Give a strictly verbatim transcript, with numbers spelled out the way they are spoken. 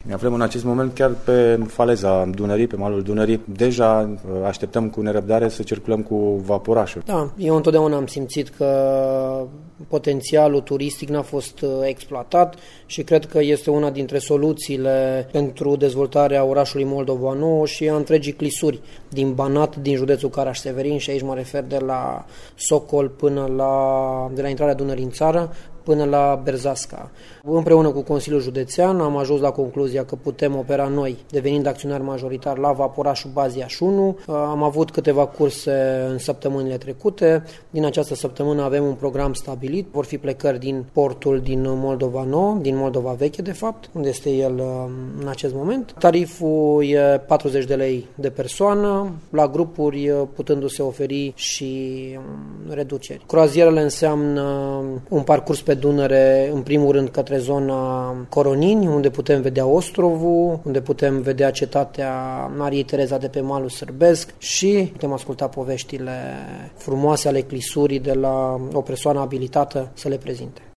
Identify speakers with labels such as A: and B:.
A: Ne aflăm în acest moment chiar pe faleza Dunării, pe malul Dunării. Deja așteptăm cu nerăbdare să circulăm cu vaporașul.
B: Da, eu întotdeauna am simțit că potențialul turistic n-a fost exploatat și cred că este una dintre soluțiile pentru dezvoltarea orașului Moldova Nouă și a întregii clisuri din Banat, din județul Caraș-Severin, și aici mă refer de la Socol până la, de la intrarea Dunării în țară, până la Berzasca. Împreună cu Consiliul Județean am ajuns la concluzia că putem opera noi, devenind acționar majoritar la vaporașul Baziaș unu. Am avut câteva curse în săptămânile trecute. Din această săptămână avem un program stabilit. Vor fi plecări din portul din Moldova Nouă, din Moldova Veche, de fapt, unde este el în acest moment. Tariful e patruzeci de lei de persoană, la grupuri putându-se oferi și reduceri. Croazierele înseamnă un parcurs pe Dunăre, în primul rând către zona Coronini, unde putem vedea Ostrovul, unde putem vedea cetatea Mariei Tereza de pe malul sârbesc și putem asculta poveștile frumoase ale clisurii de la o persoană abilitată să le prezinte.